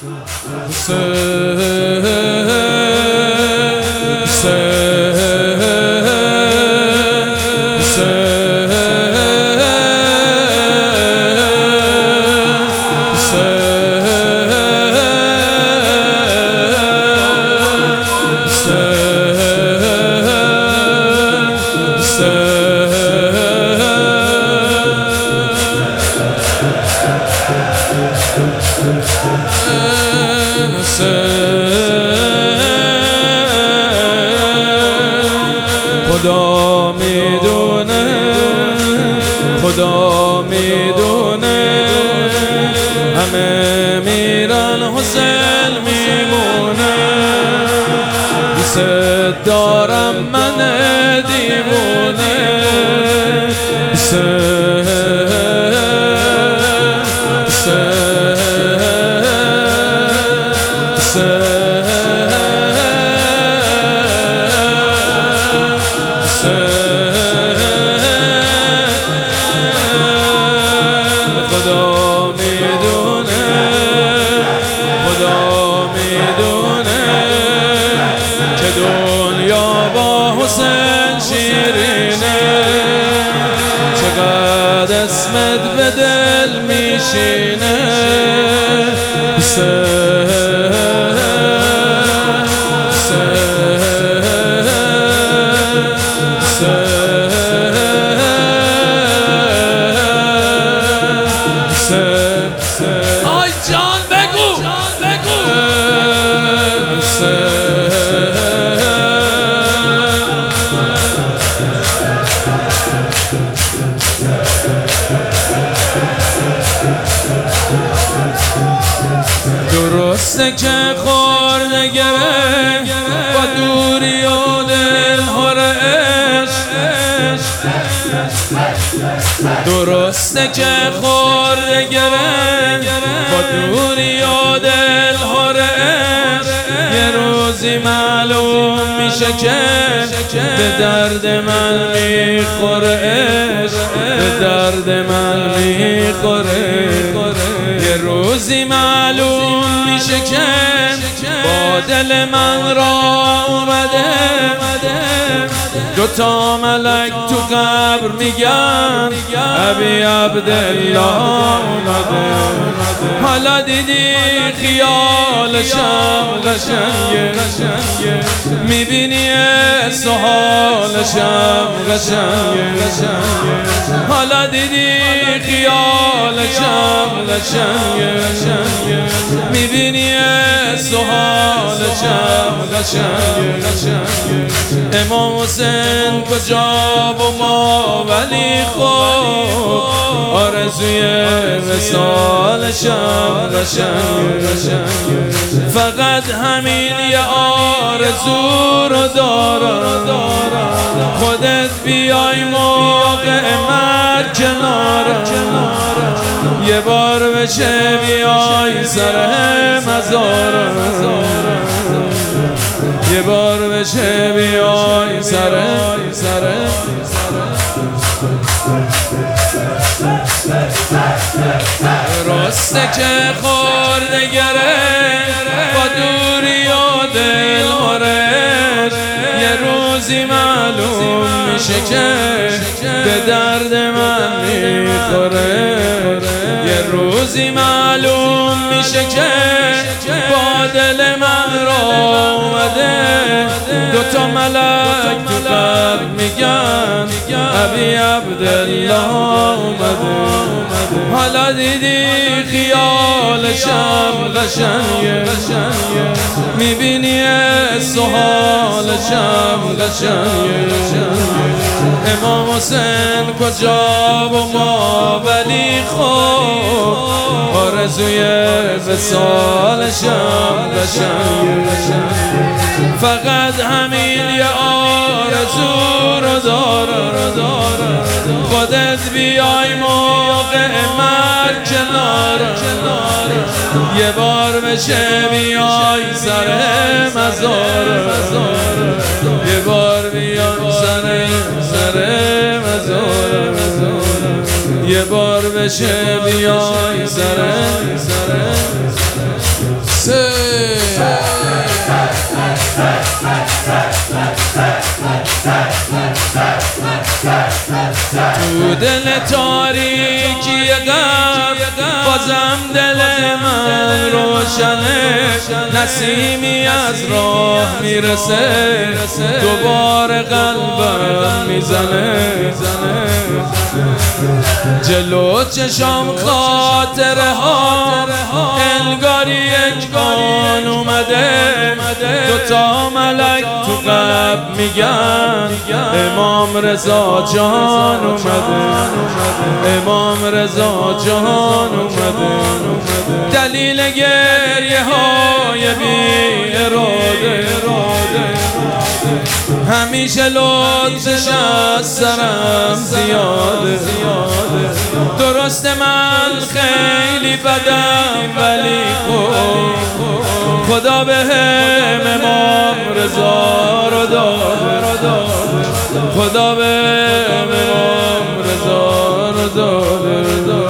خدا میدونه، خدا میدونه، همه میرن حسین میمونه. دوست دارم من دیوونه، اسمت به دل میشینه. آی جان بگو، درسته که خورده گره با دوری و دل‌ها را عشق، درسته که خورده گره با دوری و دل‌ها را عشق، یه روزی معلوم میشه که به درد من میخوره عشق، به درد من میخوره. یه روزی معلوم میشه که با دل من را اومده، دوتا ملک تو قبر میگن ابی عبدالله اومده. حالا دیدی خیالشم قشنگه، میبینی حس و حالشم قشنگه. حالا دیدی خیالشم قشنگه، میبینی حس و حالشم قشنگه. امام حسین کجا و ما ولی خوب آرزوی وصالشم قشنگه. فقط همین یه آرزو رو دارم، خودت بیای موقع مرگ کنارم، یه بار بشه بیای سر مزارم، یه بار بشه بیای سر. راسته که خورده گره با دوری و دل‌هارش، یه روزی معلوم میشه که به درد من میخوره. یه روزی معلوم میشه که با دل من را اومده، دوتا ملک تو قبر میگن ابی عبدالله اومده. حالا دیدی خیالشم قشنگه، میبینی حس و حالشم قشنگه. امام حسین کجا و ما ولی خوب آرزوی وصالشم قشنگه. فقط همین یه آرزو رو دارم، خودت بیای موقع مرگ کنارم، یه بار بشه بیای سر مزارم، یه بار بیای سر مزارم، یه بار بشه بیای سر تو دل تاریکی غم بازم دل من روشنه، نسیمی از راه میرسه دوباره قلبم میزنه. جلو چشام خاطره ها انگاری یک آن اومده، دوتا ملک تو قلب میگن امام رضا جان اومده، امام رضا جان اومده. دلیل گریه های بی اراده همیشه لطفش از سرم زیاده. درسته من خیلی بدم ولی خدا به هم امام رضا رو داده، خدا به هم امام رضا رو داده.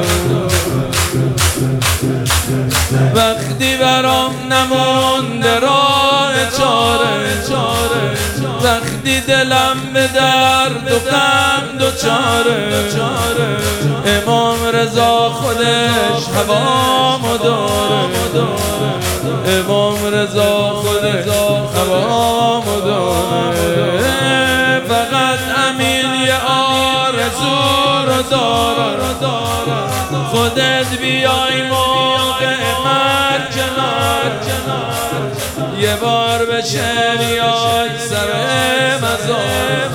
وقتی برام نمونده راه چاره، وقتی دلم به درد و غم دوچاره، امام رضا خودش هوامو داره، امام رضا خودش هوامو داره. فقط امین یه آرزو رو داره، خودت بیای موقع مرگ کنار، یه بار بشه بیای سر مزار.